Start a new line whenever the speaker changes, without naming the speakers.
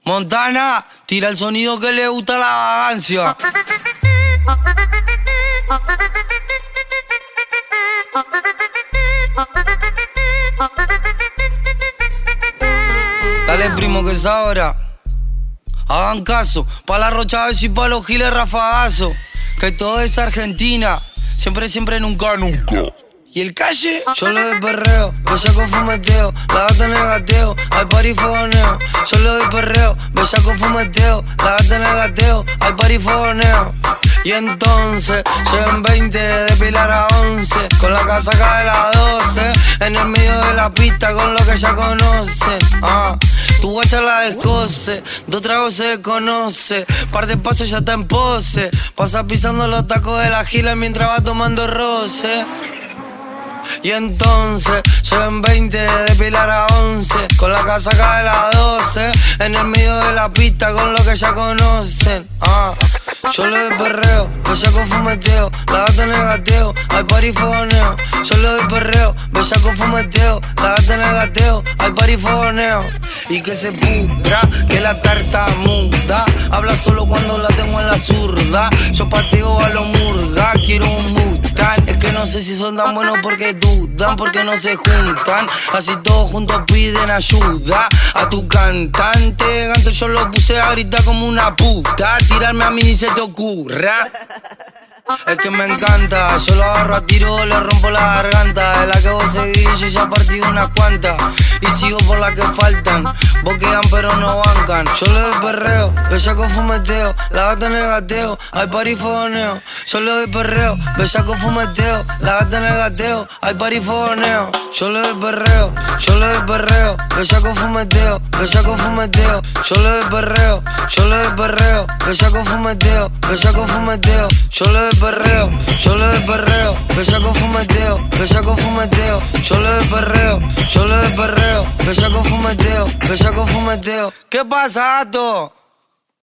Montana, tira el sonido que le gusta la vagancia. Dale, primo, que es ahora. Hagan caso, pa' la Rocha y pa' los giles rafagazo. Que todo es Argentina, siempre, siempre, nunca, nunca. ¿Y el calle? Yo le doy perreo, bellaco fumeteo, la gata en el gateo, al party fogoneo. Yo le doy perreo, bellaco fumeteo, la gata en el gateo, al party fogoneo. Y entonces, lleven 20 de Pilar a 11, con la casaca de las 12, en el medio de la pista con lo que ya conocen. Tu guacha la descoce, dos tragos se desconoce, par de pasos ya está en pose, pasa pisando los tacos de la gila mientras va tomando roce. Y entonces, lleven 20 de Pilar a 11, con la casaca de las 12, en el medio de la pista con lo que ya conocen. Yo le doy perreo, bellaco fumeteo, la gata en el gateo, al party fogoneo. Yo le doy perreo, bellaco fumeteo, la gata en el gateo, al party fogoneo. Y que se pudra, que la tarta muda, habla solo cuando la tengo en la zurda. Yo pateo a lo murga, quiero un Mustang. Es que no sé si son tan buenos porque dudan, porque no se juntan. Así todos juntos piden ayuda a tu cantante. Antes yo lo puse a gritar como una puta, tirarme a mí ni se te ocurra. Es que me encanta, yo lo agarro a tiro, le rompo la garganta. De la que vos seguís, yo ya partí unas cuantas y sigo por las que faltan. Boquean pero no bancan. Yo le doy perreo, bellaco fumeteo, la gata en el gateo, al party fogoneo. Yo le doy perreo, bellaco fumeteo, la gata en el gateo, al party fogoneo. Yo le doy perreo, yo le doy perreo, bellaco fumeteo, bellaco fumeteo. Yo le doy perreo, yo le doy perreo, bellaco fumeteo, bellaco fumeteo. Yo le doy perreo, yo le doy perreo, bellaco fumeteo, bellaco fumeteo. Yo le doy perreo, yo le doy perreo, bellaco fumeteo, bellaco fumeteo. ¿Qué pasa, gato?